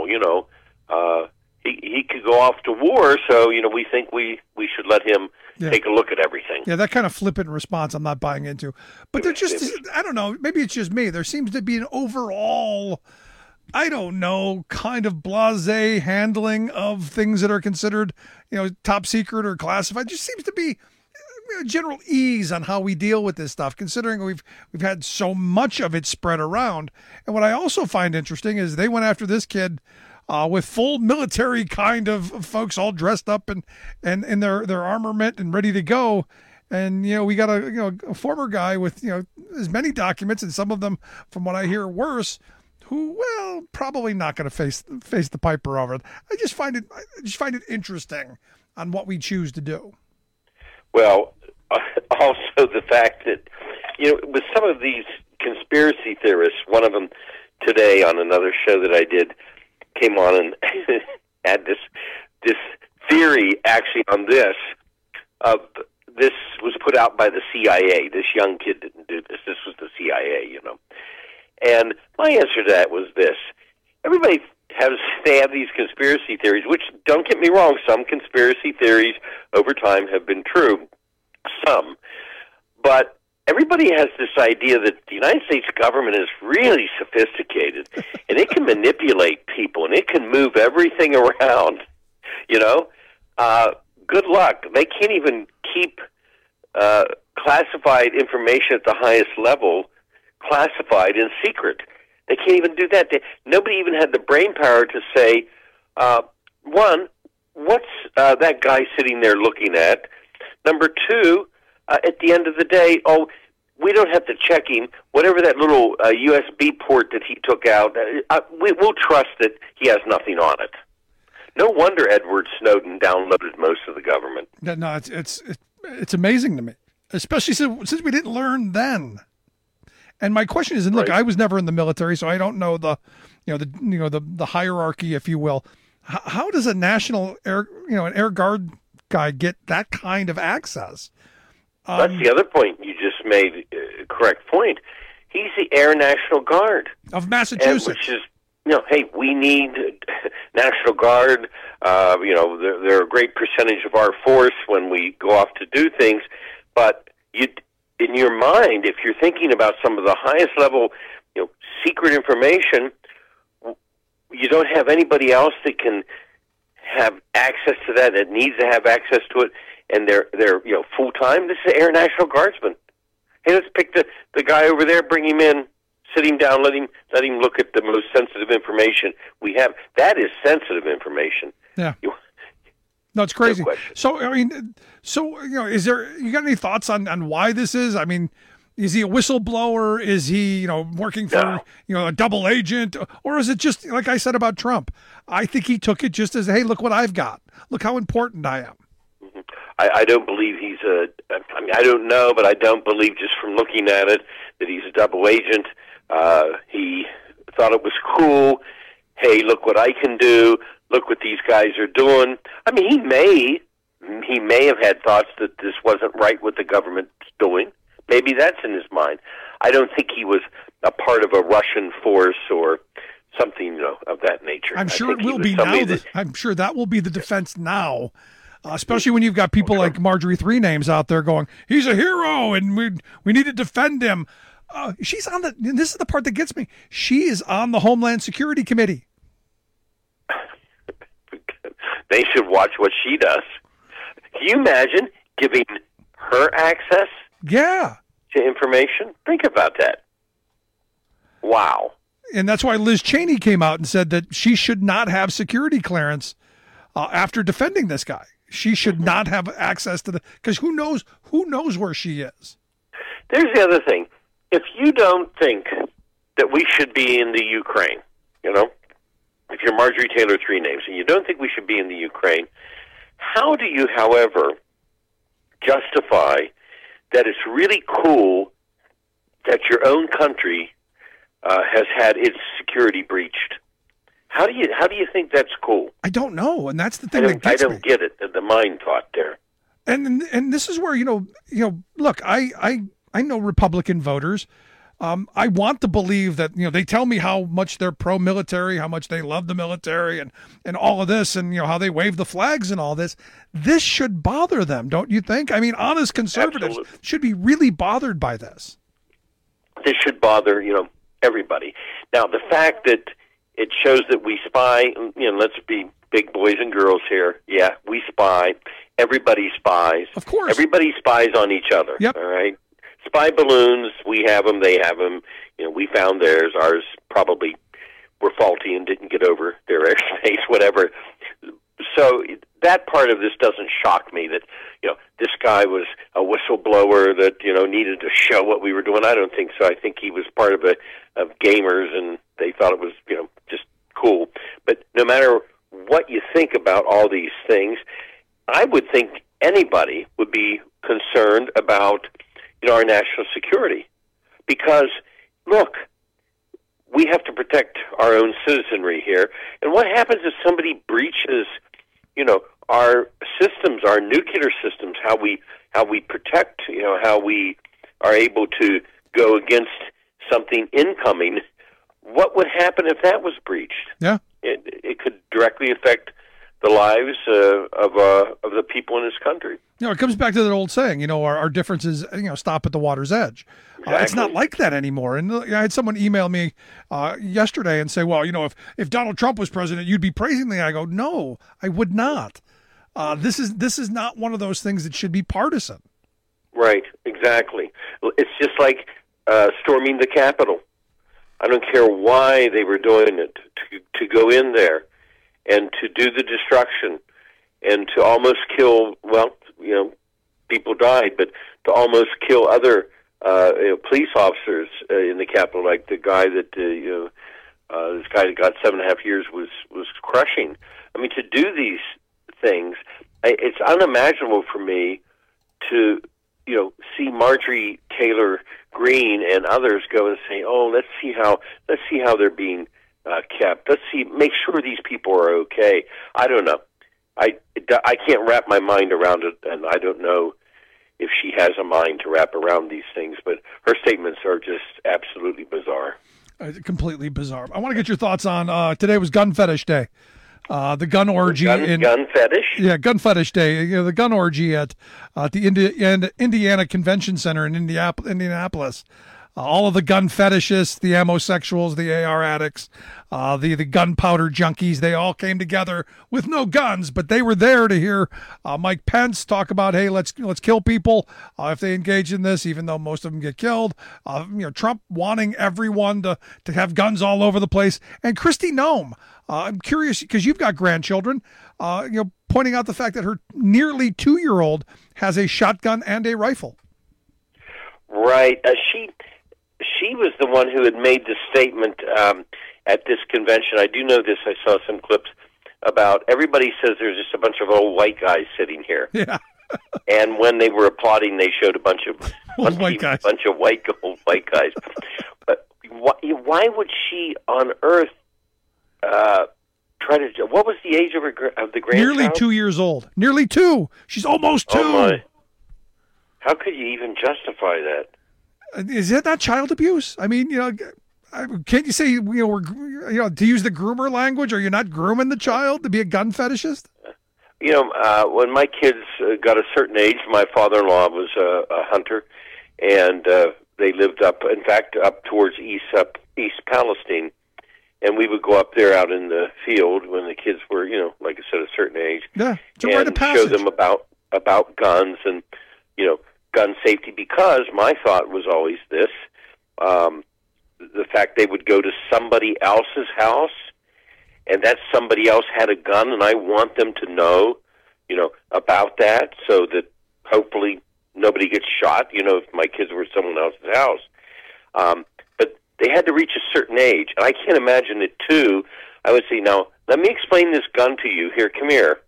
he could go off to war, so, we think we should let him take a look at everything. Yeah, that kind of flippant response I'm not buying into. But they're just, I don't know, maybe it's just me. There seems to be an overall, I don't know, kind of blasé handling of things that are considered, top secret or classified. It just seems to be general ease on how we deal with this stuff, considering we've had so much of it spread around. And what I also find interesting is they went after this kid with full military kind of folks all dressed up and in their armament and ready to go. And, we got a former guy with, as many documents, and some of them, from what I hear, worse, who, probably not going to face the piper over it. I just find it interesting on what we choose to do. Well, also the fact that, with some of these conspiracy theorists, one of them today on another show that I did came on and had this theory actually on this. This was put out by the CIA. This young kid didn't do this. This was the CIA, And my answer to that was this. Everybody they have these conspiracy theories, which, don't get me wrong, some conspiracy theories over time have been true. Some. But everybody has this idea that the United States government is really sophisticated, and it can manipulate people, and it can move everything around, Good luck. They can't even keep classified information at the highest level classified in secret. They can't even do that. Nobody even had the brain power to say, one, what's that guy sitting there looking at? Number two, at the end of the day, we don't have to check him. Whatever that little USB port that he took out, we'll trust that he has nothing on it. No wonder Edward Snowden downloaded most of the government. No, it's amazing to me, especially since we didn't learn then. And my question is, and look, I was never in the military, so I don't know the hierarchy, if you will. How does a national an air guard guy get that kind of access? That's the other point you just made. Correct point. He's the Air National Guard of Massachusetts, which is, hey, we need National Guard. They're a great percentage of our force when we go off to do things, but in your mind, if you're thinking about some of the highest level, secret information, you don't have anybody else that can have access to that needs to have access to it, and they're full time. This is the Air National Guardsman. Hey, let's pick the guy over there, bring him in, sit him down, let him look at the most sensitive information we have. That is sensitive information. Yeah. No, it's crazy. So, is there, you got any thoughts on why this is? I mean, is he a whistleblower? Is he, working for, a double agent? Or is it just, like I said about Trump? I think he took it just as, hey, look what I've got. Look how important I am. Mm-hmm. I don't believe I don't know, but I don't believe just from looking at it that he's a double agent. He thought it was cool. Hey, look what I can do. Look what these guys are doing. I mean, he may have had thoughts that this wasn't right what the government's doing. Maybe that's in his mind. I don't think he was a part of a Russian force or something, of that nature. I'm sure it will be now. I'm sure that will be the defense now, especially when you've got people like Marjorie Three Names out there going, "He's a hero, and we need to defend him." She's on and this is the part that gets me. She is on the Homeland Security Committee. They should watch what she does. Can you imagine giving her access? Yeah. To information? Think about that. Wow. And that's why Liz Cheney came out and said that she should not have security clearance after defending this guy. She should not have access to because who knows where she is. There's the other thing. If you don't think that we should be in the Ukraine, if you're Marjorie Taylor Three Names and you don't think we should be in the Ukraine, how do you, however, justify that it's really cool that your own country has had its security breached? How do you think that's cool? I don't know, and that's the thing that gets me. I don't get it. The mind thought there. And this is where look, I know Republican voters. I want to believe that they tell me how much they're pro-military, how much they love the military, and all of this, and how they wave the flags and all this. This should bother them, don't you think? I mean, honest conservatives should be really bothered by this. This should bother everybody. Now, the fact that it shows that we spy, let's be big boys and girls here. Yeah, we spy. Everybody spies. Of course. Everybody spies on each other. Yep. All right. Spy balloons, we have them, they have them. We found theirs. Ours probably were faulty and didn't get over their airspace, whatever. So that part of this doesn't shock me that, this guy was a whistleblower that, needed to show what we were doing. I don't think so. I think he was part of gamers and they thought it was, just cool. But no matter what you think about all these things, I would think anybody would be concerned about our national security, because look, we have to protect our own citizenry here. And what happens if somebody breaches, our systems, our nuclear systems, how we protect, how we are able to go against something incoming? What would happen if that was breached? Yeah, it could directly affect the lives of the people in this country. It comes back to that old saying, our differences, stop at the water's edge. Exactly. It's not like that anymore. And I had someone email me yesterday and say, well, if Donald Trump was president, you'd be praising me. I go, no, I would not. This is not one of those things that should be partisan. Right, exactly. It's just like storming the Capitol. I don't care why they were doing it, to go in there and to do the destruction and to almost kill, people died, but to almost kill other police officers in the Capitol, like the guy that, this guy that got 7.5 years was crushing. I mean, to do these things, it's unimaginable for me to, see Marjorie Taylor Greene and others go and say, "Oh, let's see how they're being kept. Make sure these people are okay." I don't know. I can't wrap my mind around it, and I don't know if she has a mind to wrap around these things. But her statements are just absolutely bizarre. Completely bizarre. I want to get your thoughts on today was Gun Fetish Day. The gun orgy gun fetish? Yeah, Gun Fetish Day. The gun orgy at the Indiana Convention Center in Indianapolis. All of the gun fetishists, the ammosexuals, the AR addicts, the gunpowder junkies, they all came together with no guns, but they were there to hear Mike Pence talk about, hey, let's kill people if they engage in this, even though most of them get killed. Trump wanting everyone to have guns all over the place. And Kristi Noem, I'm curious, because you've got grandchildren, pointing out the fact that her nearly 2-year-old has a shotgun and a rifle. Right. She was the one who had made the statement at this convention. I do know this. I saw some clips about everybody says there's just a bunch of old white guys sitting here. Yeah. And when they were applauding, they showed a bunch of old white guys. Old white guys. But why would she on earth try to? What was the age of the grandchild? Nearly 2 years old. Nearly 2. She's almost 2. Oh my. How could you even justify that? Is that not child abuse? I mean, can't you say, to use the groomer language, are you not grooming the child to be a gun fetishist? When my kids got a certain age, my father-in-law was a hunter, and they lived up towards East Palestine, and we would go up there out in the field when the kids were, like I said, a certain age, and show them about guns and, gun safety, because my thought was always this, the fact they would go to somebody else's house, and that somebody else had a gun, and I want them to know, about that, so that hopefully nobody gets shot, if my kids were at someone else's house. But they had to reach a certain age, and I can't imagine it too. I would say, now, let me explain this gun to you. Here, come here.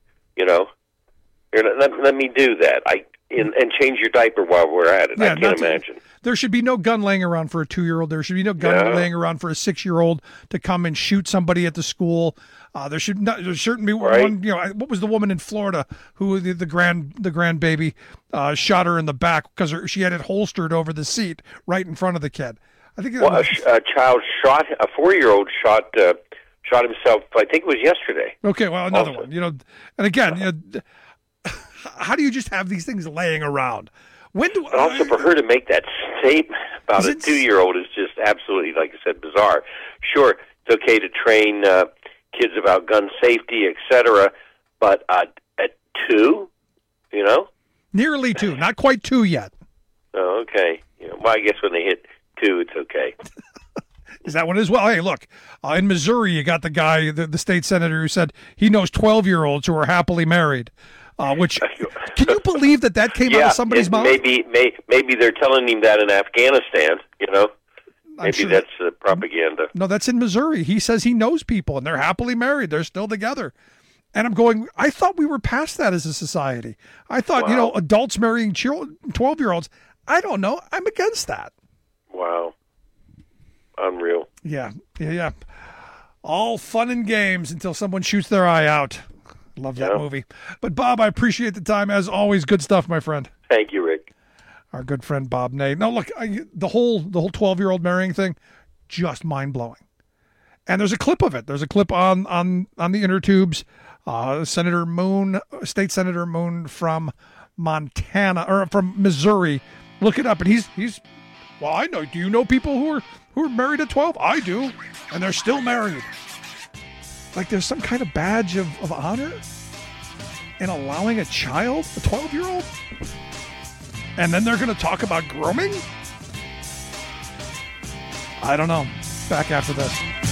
Here, let me do that. And change your diaper while we're at it. I can't imagine. There should be no gun laying around for a 2-year-old. There should be no gun laying around for a 6-year-old to come and shoot somebody at the school. There shouldn't be one. What was the woman in Florida who the grandbaby shot her in the back because she had it holstered over the seat right in front of the kid? I think a child shot a 4-year-old shot himself. I think it was yesterday. Okay, well, another one. And again, how do you just have these things laying around? Also, for her to make that statement about a 2-year-old is just absolutely, like I said, bizarre. Sure, it's okay to train kids about gun safety, etc., but at 2, Nearly 2, not quite 2 yet. Oh, okay. Well, I guess when they hit 2, it's okay. Is that one as well? Hey, look, in Missouri, you got the guy, the state senator, who said he knows 12-year-olds who are happily married. Which, can you believe that came out of somebody's mouth? Maybe they're telling him that in Afghanistan, Maybe that's propaganda. No, that's in Missouri. He says he knows people, and they're happily married. They're still together. And I'm going, I thought we were past that as a society. I thought, adults marrying 12-year-olds. I don't know. I'm against that. Wow. Unreal. Yeah. All fun and games until someone shoots their eye out. Love that movie. But, Bob, I appreciate the time. As always, good stuff, my friend. Thank you, Rick. Our good friend, Bob Ney. Now, look, the whole 12-year-old marrying thing, just mind-blowing. And there's a clip of it. There's a clip on the inner tubes. Senator Moon, State Senator Moon from Montana, or from Missouri. Look it up. And he's well, I know. Do you know people who are married at 12? I do. And they're still married. Like there's some kind of badge of honor in allowing a child, a 12-year-old? And then they're going to talk about grooming? I don't know. Back after this.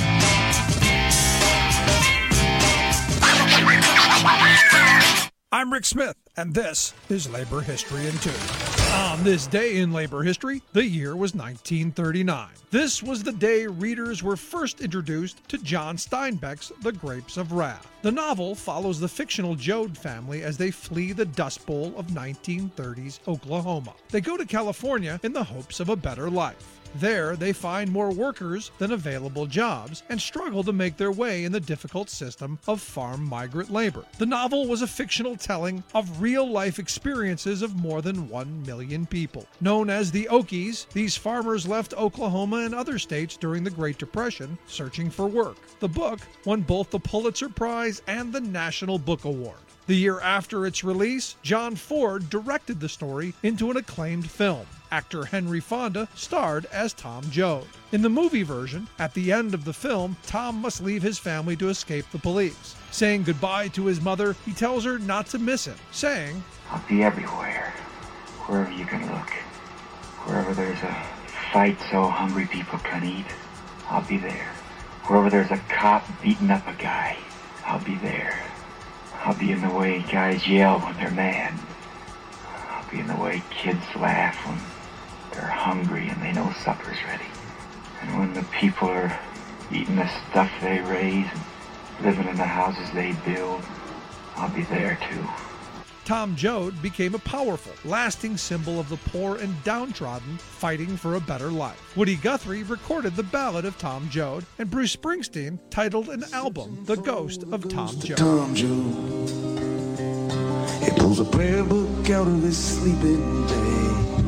I'm Rick Smith, and this is Labor History in 2. On this day in labor history, the year was 1939. This was the day readers were first introduced to John Steinbeck's The Grapes of Wrath. The novel follows the fictional Joad family as they flee the Dust Bowl of 1930s Oklahoma. They go to California in the hopes of a better life. There, they find more workers than available jobs and struggle to make their way in the difficult system of farm migrant labor. The novel was a fictional telling of real-life experiences of more than 1 million people. Known as the Okies, these farmers left Oklahoma and other states during the Great Depression searching for work. The book won both the Pulitzer Prize and the National Book Award. The year after its release, John Ford directed the story into an acclaimed film. Actor Henry Fonda starred as Tom Joad. In the movie version, at the end of the film, Tom must leave his family to escape the police. Saying goodbye to his mother, he tells her not to miss him, saying, "I'll be everywhere, wherever you can look. Wherever there's a fight so hungry people can eat, I'll be there. Wherever there's a cop beating up a guy, I'll be there. I'll be in the way guys yell when they're mad. I'll be in the way kids laugh when they're hungry and they know supper's ready. And when the people are eating the stuff they raise and living in the houses they build, I'll be there too." Tom Joad became a powerful, lasting symbol of the poor and downtrodden fighting for a better life. Woody Guthrie recorded the ballad of Tom Joad, and Bruce Springsteen titled an album, The Ghost of Tom Joad. He pulls pulls a prayer book out of his sleeping bag.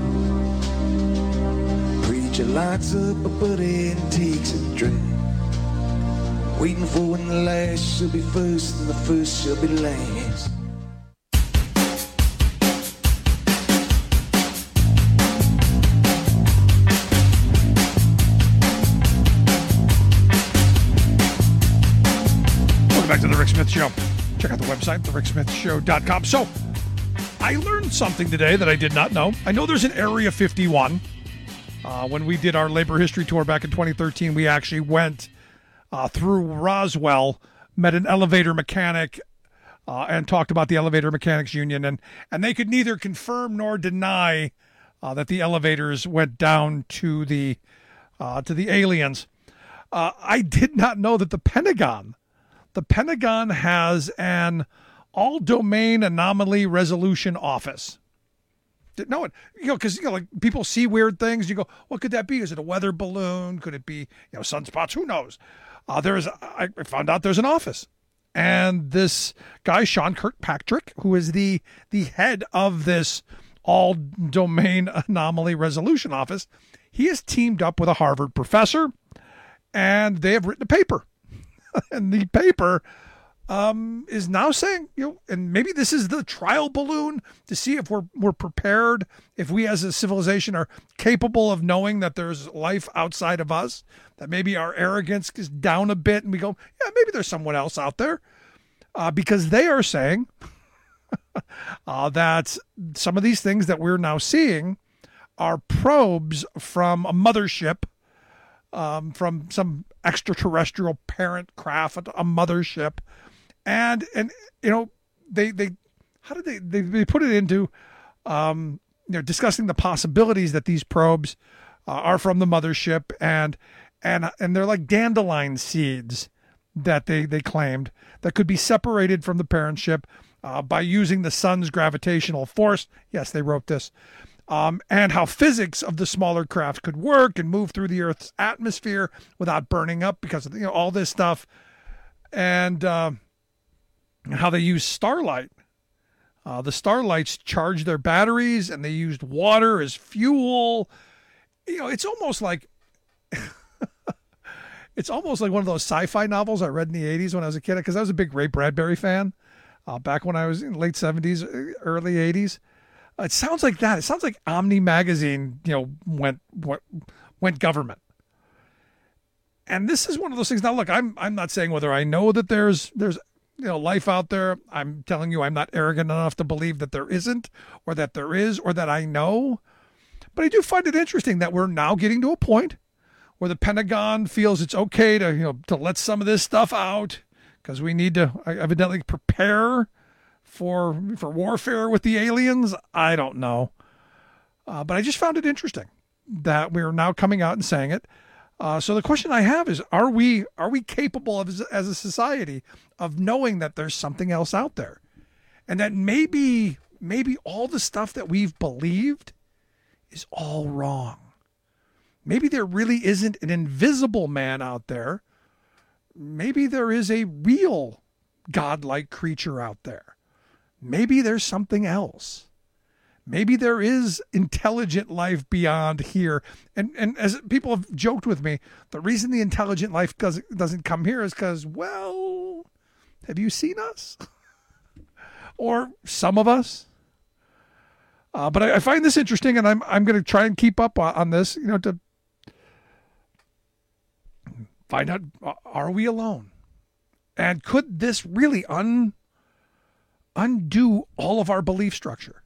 Preacher lights up a buddy and takes a drag. Waiting for when the last shall be first and the first shall be last. Welcome back to the Rick Smith Show. Check out the website, thericksmithshow.com. So, I learned something today that I did not know. I know there's an Area 51. When we did our labor history tour back in 2013, we actually went through Roswell, met an elevator mechanic, and talked about the Elevator Mechanics Union. And they could neither confirm nor deny that the elevators went down to the aliens. I did not know that the Pentagon has an all-domain anomaly resolution office. Didn't know it, because like people see weird things. You go, what could that be? Is it a weather balloon? Could it be, sunspots? Who knows? I found out there's an office, and this guy Sean Kirkpatrick, who is the head of this all-domain anomaly resolution office, he has teamed up with a Harvard professor, and they have written a paper. And the paper is now saying, and maybe this is the trial balloon to see if we're prepared, if we as a civilization are capable of knowing that there's life outside of us, that maybe our arrogance is down a bit and we go, yeah, maybe there's someone else out there. Because they are saying that some of these things that we're now seeing are probes from a mothership, from some extraterrestrial parent craft, a mothership, and they put it into discussing the possibilities that these probes are from the mothership, and they're like dandelion seeds that they claimed that could be separated from the parent ship by using the sun's gravitational force. Yes, they wrote this. And how physics of the smaller craft could work and move through the Earth's atmosphere without burning up because of all this stuff, and how they use starlight. The starlights charge their batteries, and they used water as fuel. It's almost like one of those sci-fi novels I read in the 80s when I was a kid, because I was a big Ray Bradbury fan back when I was in late 70s, early 80s. It sounds like that. It sounds like Omni magazine, went government. And this is one of those things. Now, look, I'm not saying whether I know that there's life out there. I'm telling you, I'm not arrogant enough to believe that there isn't, or that there is, or that I know. But I do find it interesting that we're now getting to a point where the Pentagon feels it's okay to let some of this stuff out, because we need to evidently prepare for warfare with the aliens. I don't know. But I just found it interesting that we're now coming out and saying it. So the question I have is, are we capable of, as a society, of knowing that there's something else out there? And that maybe all the stuff that we've believed is all wrong. Maybe there really isn't an invisible man out there. Maybe there is a real godlike creature out there. Maybe there's something else. Maybe there is intelligent life beyond here. And as people have joked with me, the reason the intelligent life doesn't come here is because, well, have you seen us? Or some of us? But I find this interesting, and I'm going to try and keep up on this, to find out, are we alone? And could this really undo all of our belief structure?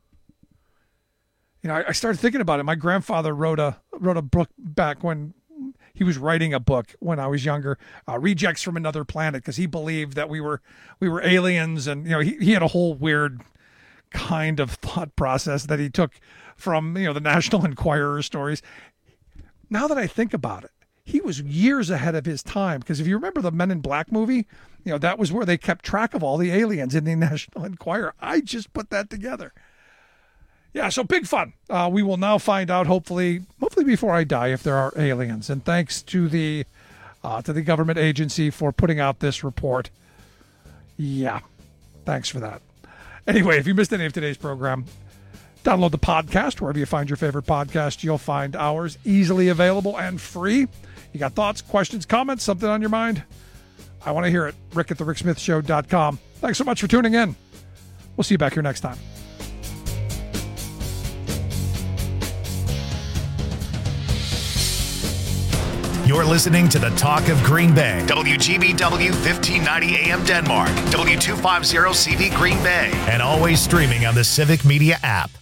I started thinking about it. My grandfather wrote a book back when he was writing a book when I was younger, Rejects from Another Planet, because he believed that we were aliens, and he had a whole weird kind of thought process that he took from the National Enquirer stories. Now that I think about it, he was years ahead of his time, because if you remember the Men in Black movie, that was where they kept track of all the aliens in the National Enquirer. I just put that together. Yeah, so big fun. We will now find out, hopefully before I die, if there are aliens. And thanks to the government agency for putting out this report. Yeah, thanks for that. Anyway, if you missed any of today's program, download the podcast wherever you find your favorite podcast. You'll find ours easily available and free. You got thoughts, questions, comments, something on your mind? I want to hear it. Rick at thericksmithshow.com. Thanks so much for tuning in. We'll see you back here next time. You're listening to the Talk of Green Bay. WGBW 1590 AM Denmark. W250 CV Green Bay. And always streaming on the Civic Media app.